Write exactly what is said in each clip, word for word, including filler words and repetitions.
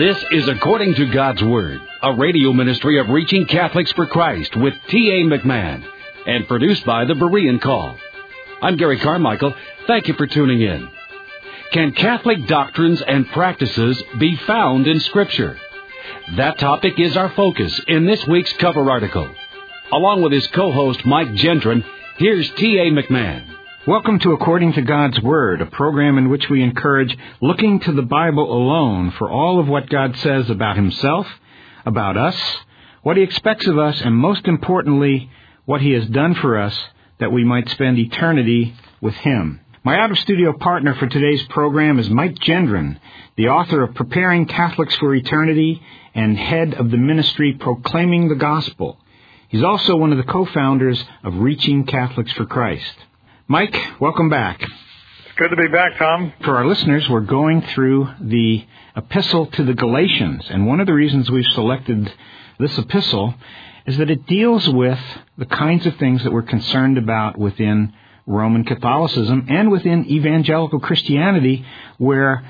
This is According to God's Word, a radio ministry of Reaching Catholics for Christ with T A McMahon, and produced by the Berean Call. I'm Gary Carmichael. Thank you for tuning in. Can Catholic doctrines and practices be found in Scripture? That topic is our focus in this week's cover article. Along with his co-host Mike Gendron, here's T A McMahon. Welcome to According to God's Word, a program in which we encourage looking to the Bible alone for all of what God says about Himself, about us, what He expects of us, and most importantly, what He has done for us that we might spend eternity with Him. My out-of-studio partner for today's program is Mike Gendron, the author of Preparing Catholics for Eternity and head of the ministry Proclaiming the Gospel. He's also one of the co-founders of Reaching Catholics for Christ. Mike, welcome back. It's good to be back, Tom. For our listeners, we're going through the epistle to the Galatians, and one of the reasons we've selected this epistle is that it deals with the kinds of things that we're concerned about within Roman Catholicism and within evangelical Christianity, where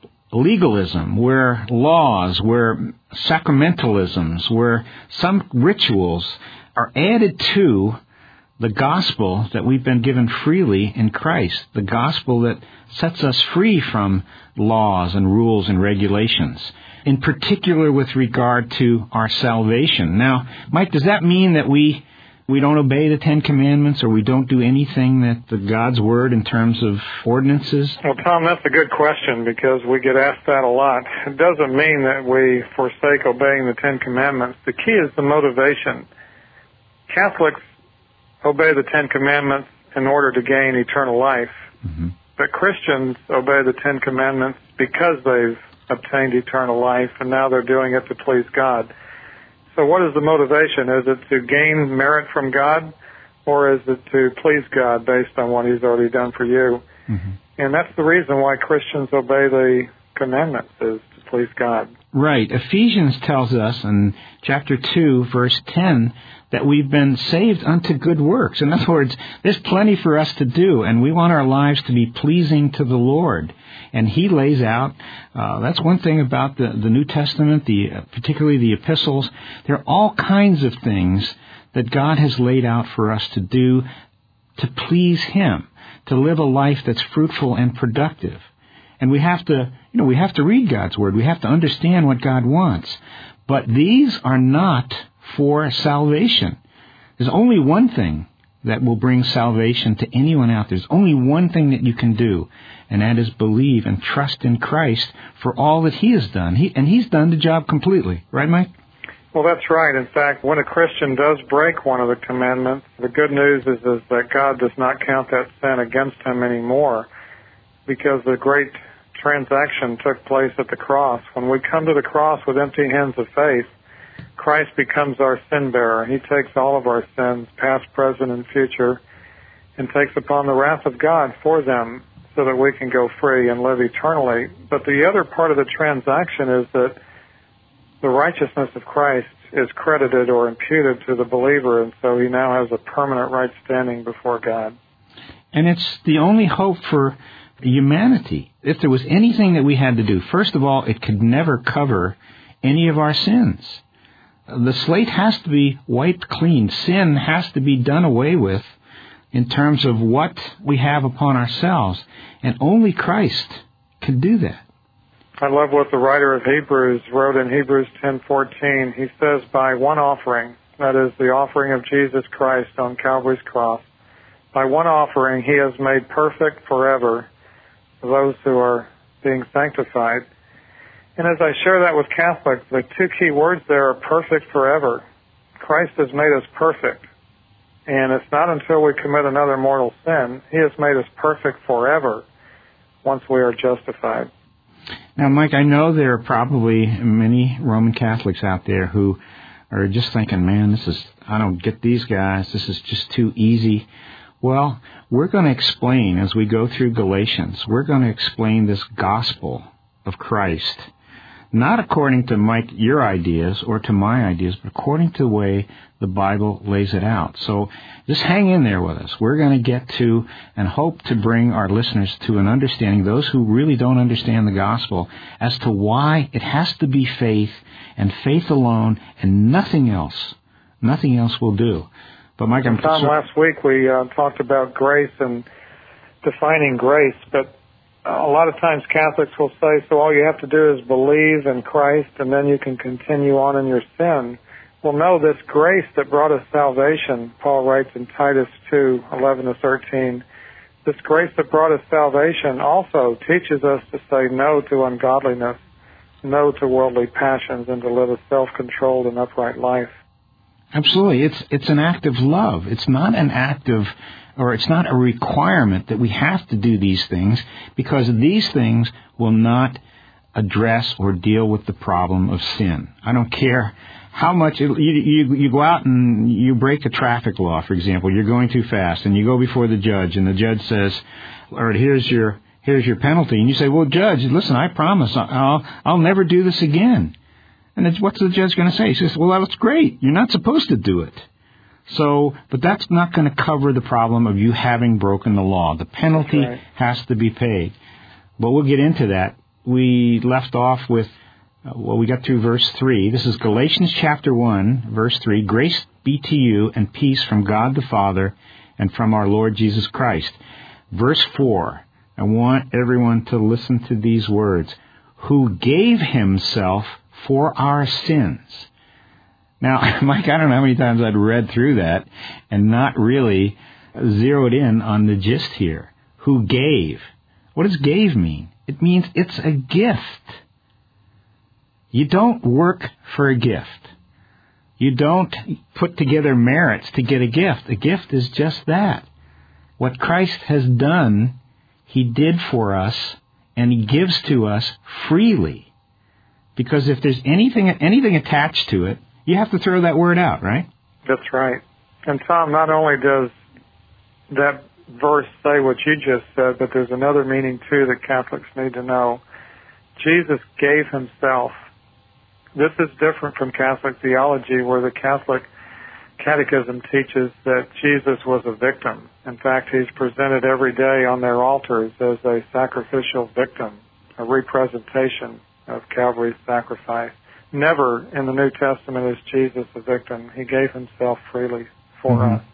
legalism, where laws, where sacramentalisms, where some rituals are added to the gospel that we've been given freely in Christ, the gospel that sets us free from laws and rules and regulations, in particular with regard to our salvation. Now, Mike, does that mean that we we don't obey the Ten Commandments, or we don't do anything that the God's Word in terms of ordinances? Well, Tom, that's a good question, because we get asked that a lot. It doesn't mean that we forsake obeying the Ten Commandments. The key is the motivation. Catholics obey the Ten Commandments in order to gain eternal life. Mm-hmm. But Christians obey the Ten Commandments because they've obtained eternal life, and now they're doing it to please God. So what is the motivation? Is it to gain merit from God, or is it to please God based on what He's already done for you? Mm-hmm. And that's the reason why Christians obey the commandments, is to please God. Right. Ephesians tells us in chapter two, verse ten, that we've been saved unto good works. In other words, there's plenty for us to do, and we want our lives to be pleasing to the Lord. And He lays out, uh, that's one thing about the, the New Testament, the uh, particularly the epistles. There are all kinds of things that God has laid out for us to do to please Him, to live a life that's fruitful and productive. And we have to, you know, we have to read God's Word. We have to understand what God wants. But these are not for salvation. There's only one thing that will bring salvation to anyone out there. There's only one thing that you can do, and that is believe and trust in Christ for all that He has done. He, and He's done the job completely. Right, Mike? Well, that's right. In fact, when a Christian does break one of the commandments, the good news is, is that God does not count that sin against him anymore, because the great transaction took place at the cross. When we come to the cross with empty hands of faith, Christ becomes our sin bearer. He takes all of our sins, past, present, and future, and takes upon the wrath of God for them so that we can go free and live eternally. But the other part of the transaction is that the righteousness of Christ is credited or imputed to the believer, and so he now has a permanent right standing before God. And it's the only hope for humanity. If there was anything that we had to do, first of all, it could never cover any of our sins. The slate has to be wiped clean. Sin has to be done away with in terms of what we have upon ourselves. And only Christ can do that. I love what the writer of Hebrews wrote in Hebrews ten fourteen. He says, by one offering, that is the offering of Jesus Christ on Calvary's cross, by one offering He has made perfect forever those who are being sanctified. And as I share that with Catholics, the two key words there are perfect forever. Christ has made us perfect. And it's not until we commit another mortal sin. He has made us perfect forever once we are justified. Now, Mike, I know there are probably many Roman Catholics out there who are just thinking, man, this is, I don't get these guys. This is just too easy. Well, we're going to explain as we go through Galatians, we're going to explain this gospel of Christ not according to, Mike, your ideas or to my ideas, but according to the way the Bible lays it out. So just hang in there with us. We're going to get to and hope to bring our listeners to an understanding, those who really don't understand the gospel, as to why it has to be faith and faith alone and nothing else. Nothing else will do. But Mike, I'm Tom, so- last week we uh, talked about grace and defining grace, but a lot of times Catholics will say, so all you have to do is believe in Christ and then you can continue on in your sin. Well, no, this grace that brought us salvation, Paul writes in Titus two, eleven to thirteen, this grace that brought us salvation also teaches us to say no to ungodliness, no to worldly passions, and to live a self-controlled and upright life. Absolutely. It's it's an act of love. It's not an act of, or it's not a requirement that we have to do these things, because these things will not address or deal with the problem of sin. I don't care how much, it, you, you, you go out and you break a traffic law, for example, you're going too fast, and you go before the judge, and the judge says, all right, here's your, here's your penalty. And you say, well, Judge, listen, I promise I'll, I'll never do this again. And it's, what's the judge going to say? He says, well, that's great. You're not supposed to do it. So, but that's not going to cover the problem of you having broken the law. The penalty right. has to be paid. But we'll get into that. We left off with, uh, well, we got through verse three. This is Galatians chapter one, verse three. Grace be to you and peace from God the Father and from our Lord Jesus Christ. Verse four. I want everyone to listen to these words. Who gave himself for our sins. Now, Mike, I don't know how many times I'd read through that and not really zeroed in on the gist here. Who gave? What does gave mean? It means it's a gift. You don't work for a gift. You don't put together merits to get a gift. A gift is just that. What Christ has done, He did for us, and He gives to us freely. Because if there's anything anything attached to it, you have to throw that word out, right? That's right. And Tom, not only does that verse say what you just said, but there's another meaning too that Catholics need to know. Jesus gave himself. This is different from Catholic theology, where the Catholic Catechism teaches that Jesus was a victim. In fact, he's presented every day on their altars as a sacrificial victim, a representation of Calvary's sacrifice. Never in the New Testament is Jesus a victim. He gave himself freely for mm-hmm. us.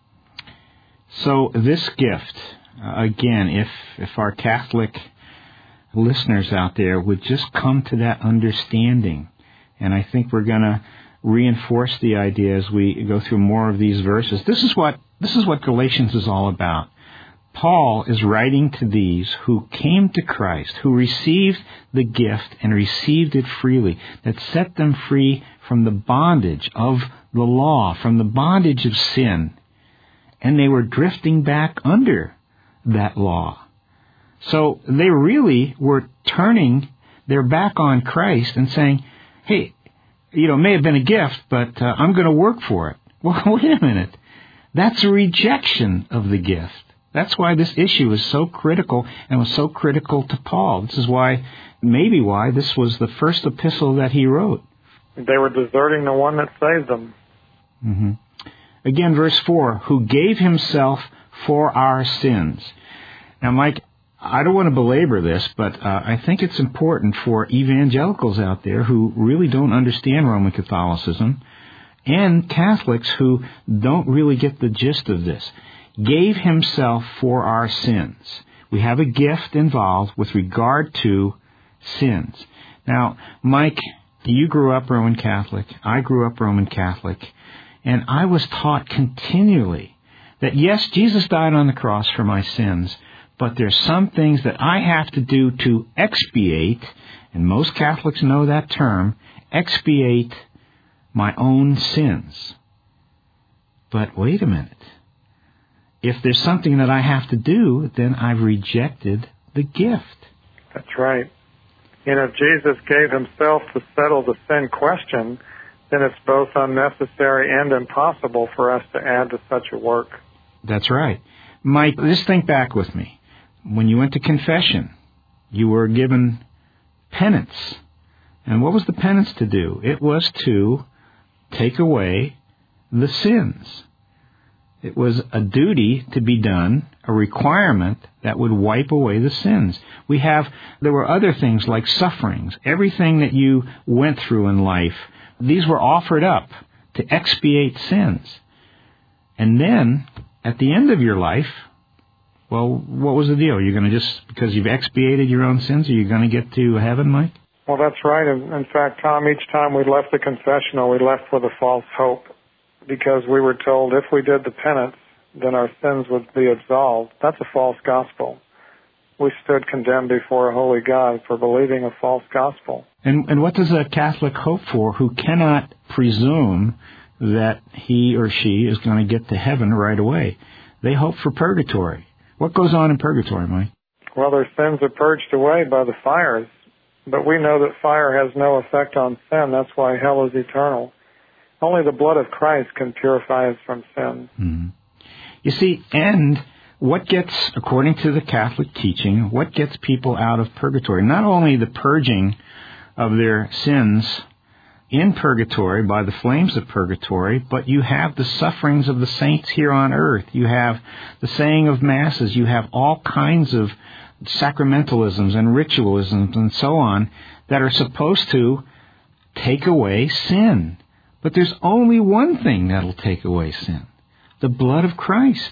So this gift, uh, again, if if our Catholic listeners out there would just come to that understanding, and I think we're going to reinforce the idea as we go through more of these verses. This is what this is what Galatians is all about. Paul is writing to these who came to Christ, who received the gift and received it freely, that set them free from the bondage of the law, from the bondage of sin. And they were drifting back under that law. So they really were turning their back on Christ and saying, hey, you know, it may have been a gift, but uh, I'm going to work for it. Well, wait a minute. That's a rejection of the gift. That's why this issue is so critical and was so critical to Paul. This is why, maybe why, this was the first epistle that he wrote. They were deserting the one that saved them. Mm-hmm. Again, verse four, who gave himself for our sins. Now, Mike, I don't want to belabor this, but uh, I think it's important for evangelicals out there who really don't understand Roman Catholicism and Catholics who don't really get the gist of this. Gave himself for our sins. We have a gift involved with regard to sins. Now, Mike, you grew up Roman Catholic. I grew up Roman Catholic. And I was taught continually that, yes, Jesus died on the cross for my sins, but there's some things that I have to do to expiate, and most Catholics know that term, expiate my own sins. But wait a minute. If there's something that I have to do, then I've rejected the gift. That's right. You know, if Jesus gave himself to settle the sin question, then it's both unnecessary and impossible for us to add to such a work. That's right. Mike, just think back with me. When you went to confession, you were given penance. And what was the penance to do? It was to take away the sins. It was a duty to be done, a requirement that would wipe away the sins. We have, there were other things like sufferings. Everything that you went through in life, these were offered up to expiate sins. And then, at the end of your life, well, what was the deal? You're going to just, because you've expiated your own sins, are you going to get to heaven, Mike? Well, that's right. In, in fact, Tom, each time we left the confessional, we left with a false hope, because we were told if we did the penance, then our sins would be absolved. That's a false gospel. We stood condemned before a holy God for believing a false gospel. And, and what does a Catholic hope for who cannot presume that he or she is going to get to heaven right away? They hope for purgatory. What goes on in purgatory, Mike? Well, their sins are purged away by the fires. But we know that fire has no effect on sin. That's why hell is eternal. Only the blood of Christ can purify us from sin. Mm-hmm. You see, and what gets, according to the Catholic teaching, what gets people out of purgatory? Not only the purging of their sins in purgatory by the flames of purgatory, but you have the sufferings of the saints here on earth. You have the saying of masses. You have all kinds of sacramentalisms and ritualisms and so on that are supposed to take away sin. But there's only one thing that'll take away sin: the blood of Christ.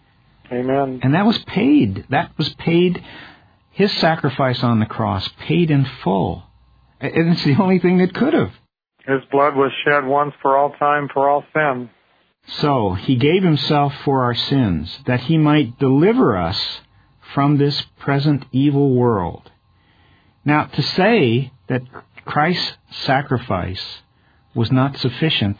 Amen. And that was paid. That was paid. His sacrifice on the cross, paid in full. And it's the only thing that could have. His blood was shed once for all time for all sin. So he gave himself for our sins, that he might deliver us from this present evil world. Now, to say that Christ's sacrifice was not sufficient,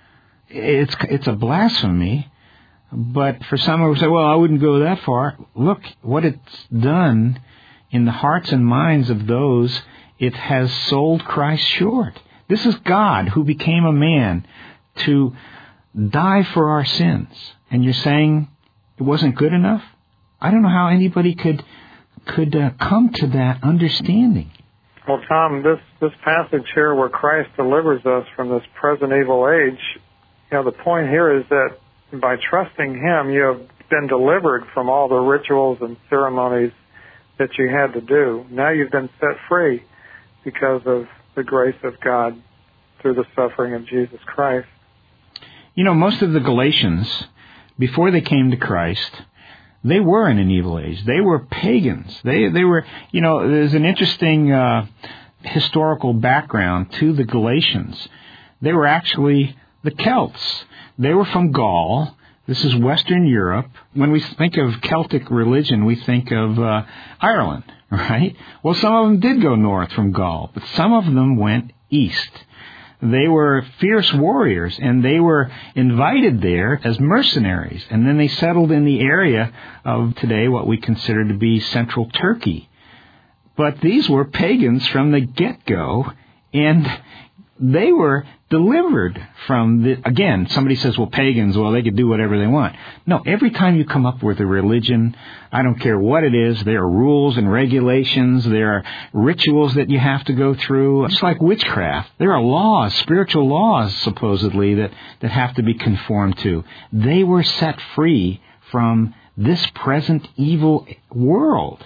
it's it's a blasphemy. But for some who say, well, I wouldn't go that far. Look what it's done in the hearts and minds of those it has sold Christ short. This is God who became a man to die for our sins. And you're saying it wasn't good enough? I don't know how anybody could could uh, come to that understanding. Well, Tom, this, this passage here where Christ delivers us from this present evil age, you know, the point here is that by trusting Him, you have been delivered from all the rituals and ceremonies that you had to do. Now you've been set free because of the grace of God through the suffering of Jesus Christ. You know, most of the Galatians, before they came to Christ, they were in an evil age. They were pagans. They they were, you know, there's an interesting uh, historical background to the Galatians. They were actually the Celts. They were from Gaul. This is Western Europe. When we think of Celtic religion, we think of uh, Ireland, right? Well, some of them did go north from Gaul, but some of them went east. They were fierce warriors, and they were invited there as mercenaries. And then they settled in the area of today what we consider to be central Turkey. But these were pagans from the get-go, and they were delivered from the, again, somebody says, well, pagans, well, they could do whatever they want. No, every time you come up with a religion, I don't care what it is, there are rules and regulations, there are rituals that you have to go through. Just like witchcraft, there are laws, spiritual laws, supposedly, that, that have to be conformed to. They were set free from this present evil world.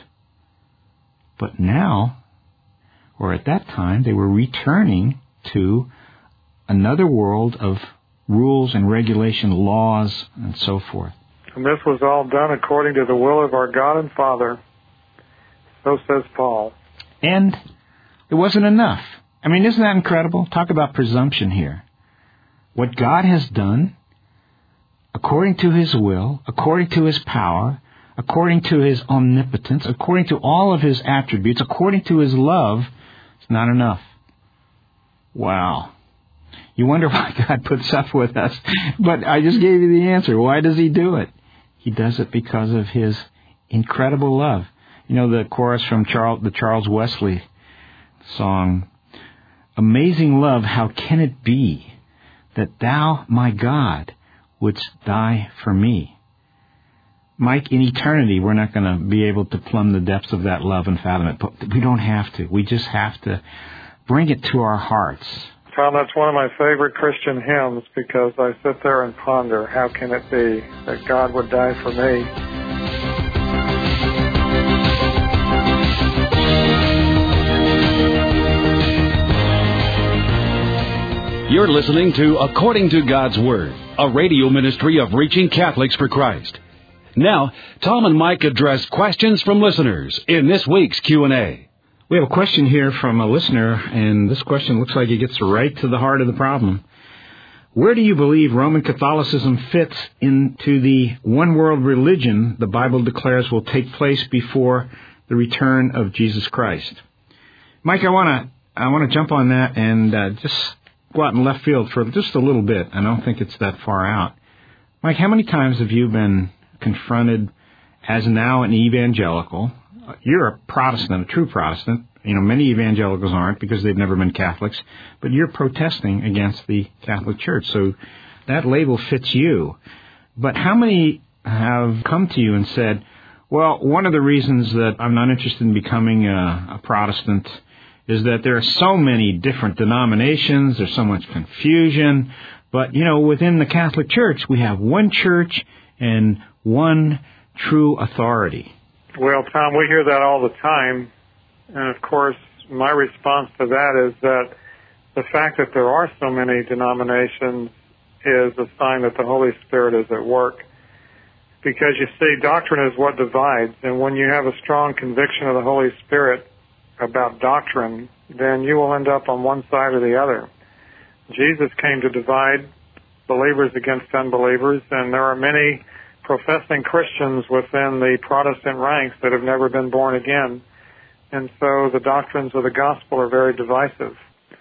But now, or at that time, they were returning to another world of rules and regulation, laws, and so forth. And this was all done according to the will of our God and Father. So says Paul. And it wasn't enough. I mean, isn't that incredible? Talk about presumption here. What God has done, according to His will, according to His power, according to His omnipotence, according to all of His attributes, according to His love, it's not enough. Wow. You wonder why God puts up with us. But I just gave you the answer. Why does He do it? He does it because of His incredible love. You know the chorus from Charles, the Charles Wesley song, "Amazing love, how can it be that Thou, my God, wouldst die for me?" Mike, in eternity, we're not going to be able to plumb the depths of that love and fathom it. But we don't have to. We just have to bring it to our hearts. Tom, that's one of my favorite Christian hymns because I sit there and ponder, how can it be that God would die for me? You're listening to According to God's Word, a radio ministry of Reaching Catholics for Christ. Now, Tom and Mike address questions from listeners in this week's Q and A. We have a question here from a listener, and this question looks like it gets right to the heart of the problem. Where do you believe Roman Catholicism fits into the one-world religion the Bible declares will take place before the return of Jesus Christ? Mike, I want to I want to jump on that and uh, just go out in left field for just a little bit. I don't think it's that far out. Mike, how many times have you been confronted as now an evangelical? You're a Protestant, a true Protestant. You know, many evangelicals aren't because they've never been Catholics, but you're protesting against the Catholic Church, so that label fits you. But how many have come to you and said, well, one of the reasons that I'm not interested in becoming a, a Protestant is that there are so many different denominations, there's so much confusion, but, you know, within the Catholic Church, we have one church and one true authority. Well, Tom, we hear that all the time, and of course, my response to that is that the fact that there are so many denominations is a sign that the Holy Spirit is at work. Because you see, doctrine is what divides, and when you have a strong conviction of the Holy Spirit about doctrine, then you will end up on one side or the other. Jesus came to divide believers against unbelievers, and there are many professing Christians within the Protestant ranks that have never been born again. And so the doctrines of the gospel are very divisive.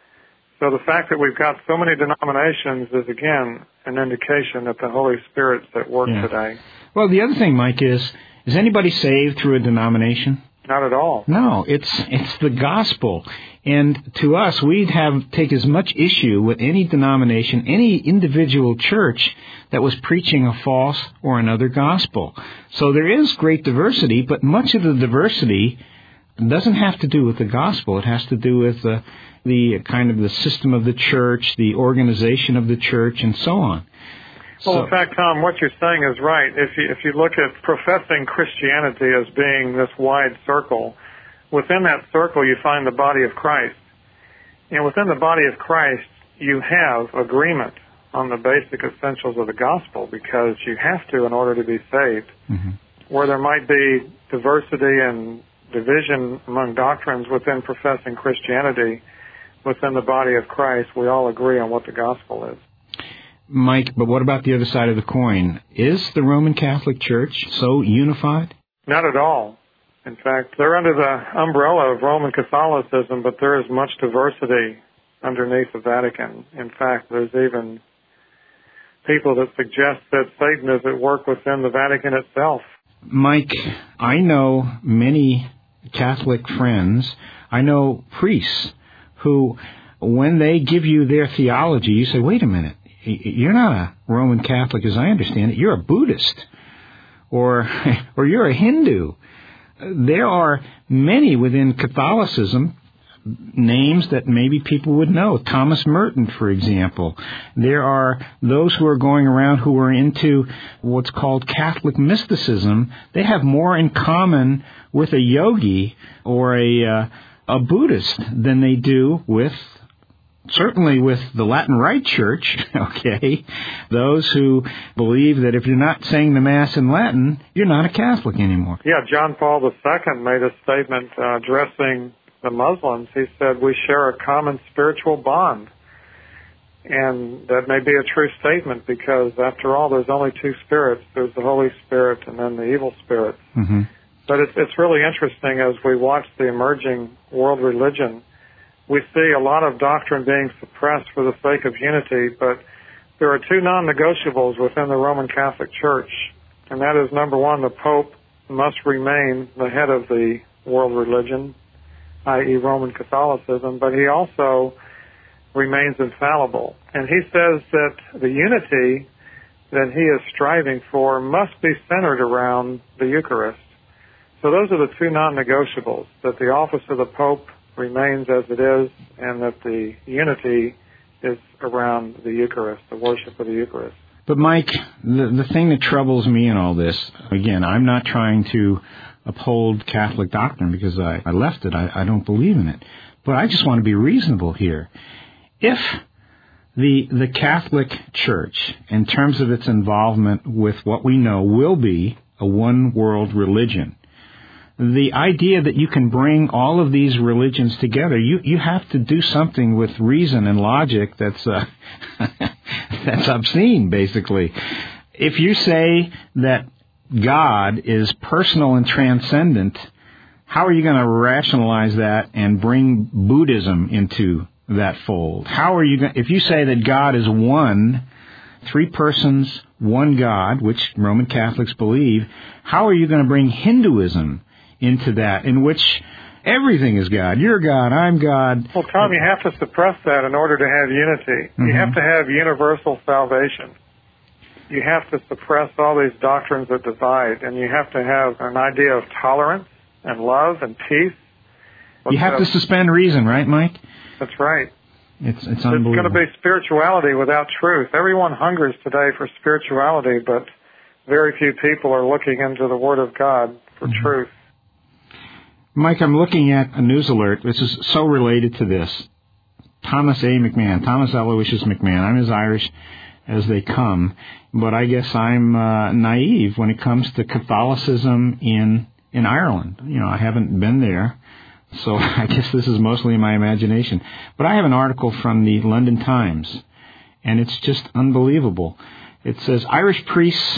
So the fact that we've got so many denominations is, again, an indication that the Holy Spirit's at work yeah. today. Well, the other thing, Mike, is, is anybody saved through a denomination? Not at all. No, it's it's the gospel. And to us, we'd have take as much issue with any denomination, any individual church that was preaching a false or another gospel. So there is great diversity, but much of the diversity doesn't have to do with the gospel. It has to do with the, the kind of the system of the church, the organization of the church, and so on. Well, So, in fact, Tom, what you're saying is right. If you, if you look at professing Christianity as being this wide circle, within that circle you find the body of Christ. And within the body of Christ, you have agreement on the basic essentials of the gospel because you have to in order to be saved. mm-hmm. Where there might be diversity and division among doctrines within professing Christianity, within the body of Christ, we all agree on what the gospel is. Mike, but what about the other side of the coin? Is the Roman Catholic Church so unified? Not at all. In fact, they're under the umbrella of Roman Catholicism, but there is much diversity underneath the Vatican. In fact, there's even people that suggest that Satan is at work within the Vatican itself. Mike, I know many Catholic friends. I know priests who, when they give you their theology, you say, wait a minute. You're not a Roman Catholic, as I understand it. You're a Buddhist, or or you're a Hindu. There are many within Catholicism names that maybe people would know. Thomas Merton, for example. There are those who are going around who are into what's called Catholic mysticism. They have more in common with a yogi or a uh, a Buddhist than they do with, certainly with the Latin Rite Church, okay, those who believe that if you're not saying the Mass in Latin, you're not a Catholic anymore. Yeah, John Paul the Second made a statement uh, addressing the Muslims. He said, we share a common spiritual bond. And that may be a true statement because, after all, there's only two spirits. There's the Holy Spirit and then the evil spirit. Mm-hmm. But it's, it's really interesting as we watch the emerging world religion. We see a lot of doctrine being suppressed for the sake of unity, but there are two non-negotiables within the Roman Catholic Church, and that is, number one, the Pope must remain the head of the world religion, that is. Roman Catholicism, but he also remains infallible. And he says that the unity that he is striving for must be centered around the Eucharist. So those are the two non-negotiables, that the office of the Pope remains as it is, and that the unity is around the Eucharist, the worship of the Eucharist. But Mike, the, the thing that troubles me in all this, again, I'm not trying to uphold Catholic doctrine because I, I left it. I, I don't believe in it. But I just want to be reasonable here. If the the Catholic Church, in terms of its involvement with what we know will be a one-world religion, the idea that you can bring all of these religions together, you, you have to do something with reason and logic that's uh, that's obscene, basically. If you say that God is personal and transcendent, how are you going to rationalize that and bring Buddhism into that fold? How are you going, if you say that God is one, three persons, one God, which Roman Catholics believe, how are you going to bring Hinduism into that, in which everything is God? You're God, I'm God. Well, Tom, you have to suppress that in order to have unity. Mm-hmm. You have to have universal salvation. You have to suppress all these doctrines that divide, and you have to have an idea of tolerance and love and peace. You have to suspend reason, right, Mike? That's right. It's, it's It's unbelievable. going to be spirituality without truth. Everyone hungers today for spirituality, but very few people are looking into the Word of God for mm-hmm. truth. Mike, I'm looking at a news alert. This is so related to this. Thomas A. McMahon, Thomas Aloysius McMahon. I'm as Irish as they come, but I guess I'm uh, naive when it comes to Catholicism in in Ireland. You know, I haven't been there, so I guess this is mostly in my imagination. But I have an article from the London Times, and it's just unbelievable. It says, Irish priests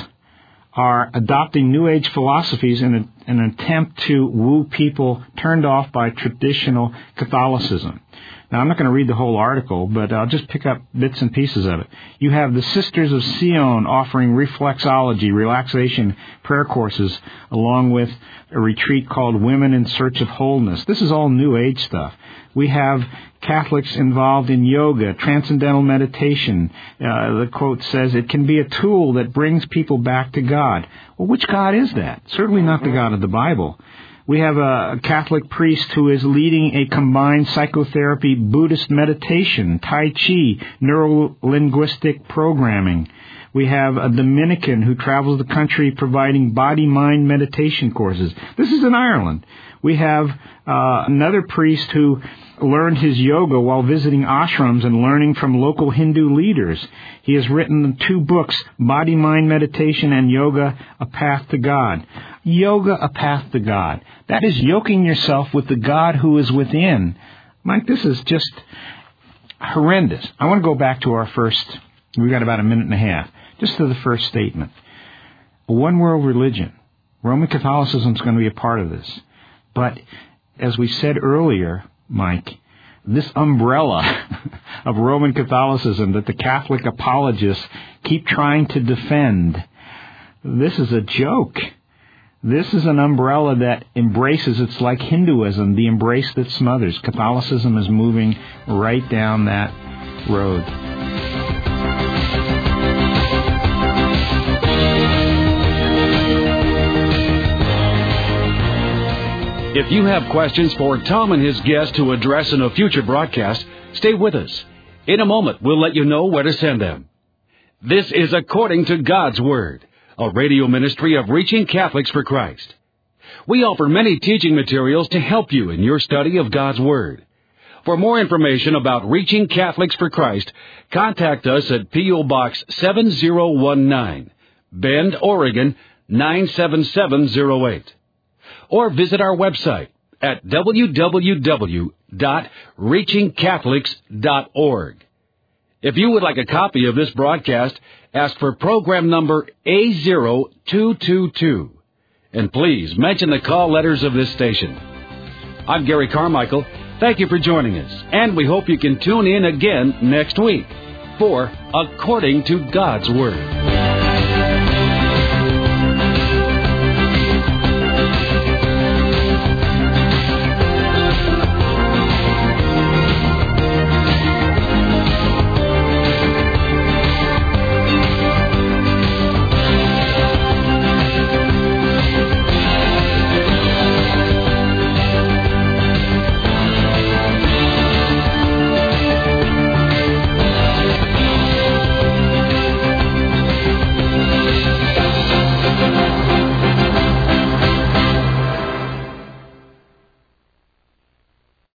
are adopting New Age philosophies in, a, in an attempt to woo people turned off by traditional Catholicism. Now, I'm not going to read the whole article, but I'll just pick up bits and pieces of it. You have the Sisters of Sion offering reflexology, relaxation prayer courses, along with a retreat called Women in Search of Wholeness. This is all New Age stuff. We have Catholics involved in yoga, transcendental meditation. Uh, the quote says, it can be a tool that brings people back to God. Well, which God is that? Certainly not the God of the Bible. We have a Catholic priest who is leading a combined psychotherapy, Buddhist meditation, Tai Chi, neuro-linguistic programming. We have a Dominican who travels the country providing body-mind meditation courses. This is in Ireland. We have uh, another priest who learned his yoga while visiting ashrams and learning from local Hindu leaders. He has written two books, Body, Mind, Meditation, and Yoga, A Path to God. Yoga, A Path to God. That is yoking yourself with the God who is within. Mike, this is just horrendous. I want to go back to our first, we've got about a minute and a half, just to the first statement. A one-world religion. Roman Catholicism is going to be a part of this. But as we said earlier, Mike, this umbrella of Roman Catholicism that the Catholic apologists keep trying to defend, this is a joke. This is an umbrella that embraces, it's like Hinduism, the embrace that smothers. Catholicism is moving right down that road. If you have questions for Tom and his guest to address in a future broadcast, stay with us. In a moment, we'll let you know where to send them. This is According to God's Word, a radio ministry of Reaching Catholics for Christ. We offer many teaching materials to help you in your study of God's Word. For more information about Reaching Catholics for Christ, contact us at P O Box seven zero one nine, Bend, Oregon nine seven seven zero eight. Or visit our website at w w w dot reaching catholics dot org. If you would like a copy of this broadcast, ask for program number A zero two two two. And please mention the call letters of this station. I'm Gary Carmichael. Thank you for joining us, and we hope you can tune in again next week for According to God's Word.